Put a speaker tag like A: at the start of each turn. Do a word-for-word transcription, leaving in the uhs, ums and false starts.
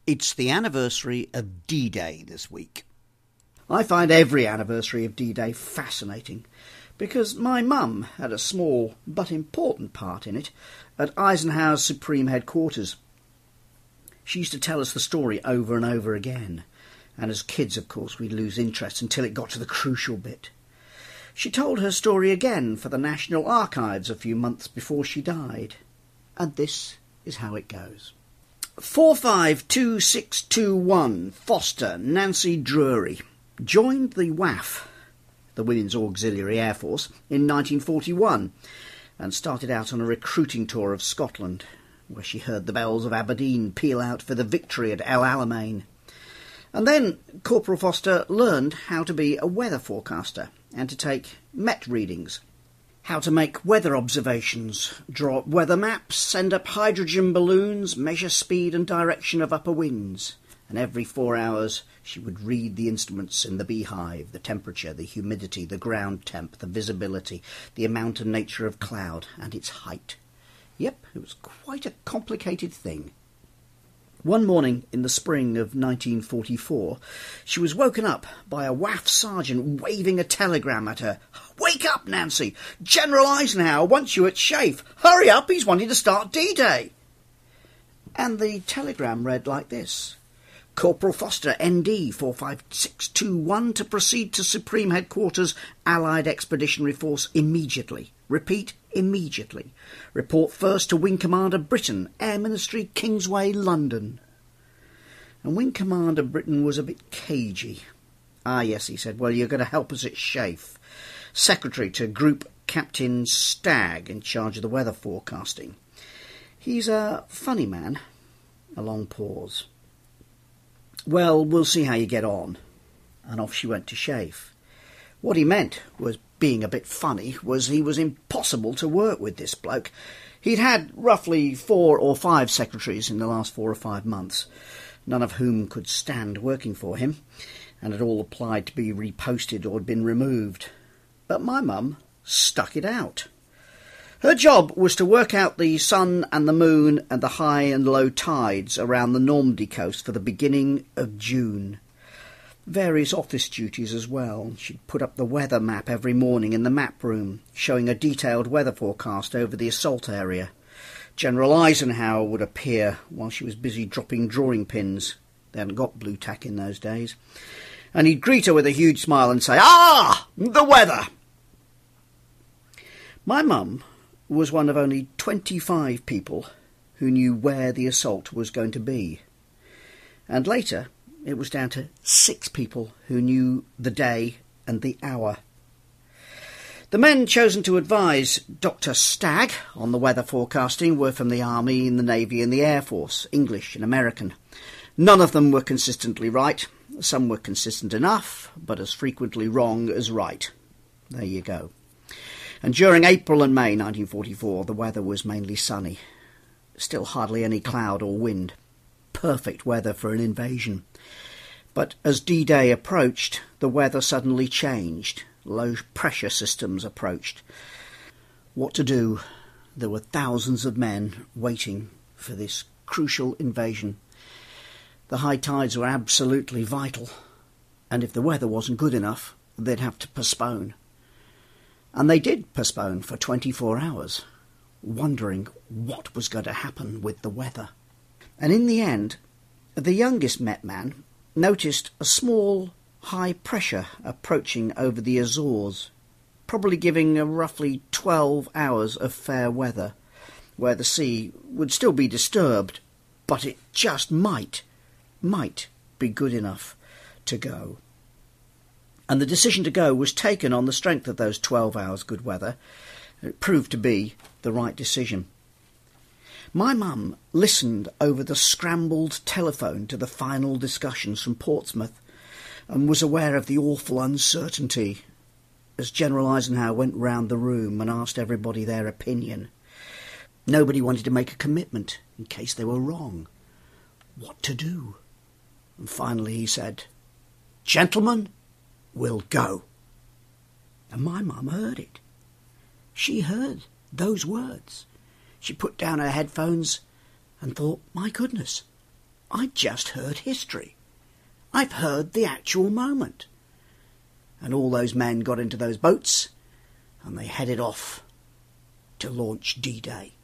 A: It's the anniversary of D-Day this week.
B: I find every anniversary of D-Day fascinating because my mum had a small but important part in it at Eisenhower's Supreme Headquarters. She used to tell us the story over and over again, and as kids, of course, we'd lose interest until it got to the crucial bit. She told her story again for the National Archives a few months before she died, and this is how it goes. four five two six two one, Foster Nancy Drury, joined the W A F, the Women's Auxiliary Air Force, in nineteen forty-one and started out on a recruiting tour of Scotland, where she heard the bells of Aberdeen peal out for the victory at El Alamein. And then Corporal Foster learned how to be a weather forecaster and to take Met readings, how to make weather observations, draw up weather maps, send up hydrogen balloons, measure speed and direction of upper winds. And every four hours she would read the instruments in the beehive, the temperature, the humidity, the ground temp, the visibility, the amount and nature of cloud, and its height. Yep, it was quite a complicated thing. One morning in the spring of nineteen forty-four, she was woken up by a W A F sergeant waving a telegram at her. "Wake up, Nancy! General Eisenhower wants you at Chafe. Hurry up, he's wanting to start D-Day." And the telegram read like this: Corporal Foster, N D four five six two one, to proceed to Supreme Headquarters, Allied Expeditionary Force immediately. Repeat, immediately. Report first to Wing Commander Britain, Air Ministry, Kingsway, London. And Wing Commander Britain was a bit cagey. Ah, yes, he said, well, you're going to help us at Chafe. Secretary to Group Captain Stagg, in charge of the weather forecasting. He's a funny man. A long pause. Well, we'll see how you get on. And off she went to Chafe. What he meant was, being a bit funny, was he was impossible to work with, this bloke. He'd had roughly four or five secretaries in the last four or five months, none of whom could stand working for him, and had all applied to be reposted or had been removed. But my mum stuck it out. Her job was to work out the sun and the moon and the high and low tides around the Normandy coast for the beginning of June. Various office duties as well. She'd put up the weather map every morning in the map room, showing a detailed weather forecast over the assault area. General Eisenhower would appear while she was busy dropping drawing pins. They hadn't got blue tack in those days. And he'd greet her with a huge smile and say, "Ah, the weather!" My mum was one of only twenty-five people who knew where the assault was going to be. And later, it was down to six people who knew the day and the hour. The men chosen to advise Doctor Stagg on the weather forecasting were from the Army, the Navy and the Air Force, English and American. None of them were consistently right. Some were consistent enough, but as frequently wrong as right. There you go. And during April and May nineteen forty-four, the weather was mainly sunny. Still hardly any cloud or wind. Perfect weather for an invasion. But as D-Day approached, the weather suddenly changed. Low pressure systems approached. What to do? There were thousands of men waiting for this crucial invasion. The high tides were absolutely vital, and if the weather wasn't good enough, they'd have to postpone. And they did postpone for twenty-four hours, wondering what was going to happen with the weather. And in the end, the youngest Met man noticed a small, high pressure approaching over the Azores, probably giving a roughly twelve hours of fair weather, where the sea would still be disturbed, but it just might, might be good enough to go. And the decision to go was taken on the strength of those twelve hours good weather. It proved to be the right decision. My mum listened over the scrambled telephone to the final discussions from Portsmouth and was aware of the awful uncertainty as General Eisenhower went round the room and asked everybody their opinion. Nobody wanted to make a commitment in case they were wrong. What to do? And finally he said, "Gentlemen, we'll go." And my mum heard it. She heard those words. She put down her headphones and thought, my goodness, I just heard history. I've heard the actual moment. And all those men got into those boats and they headed off to launch D-Day.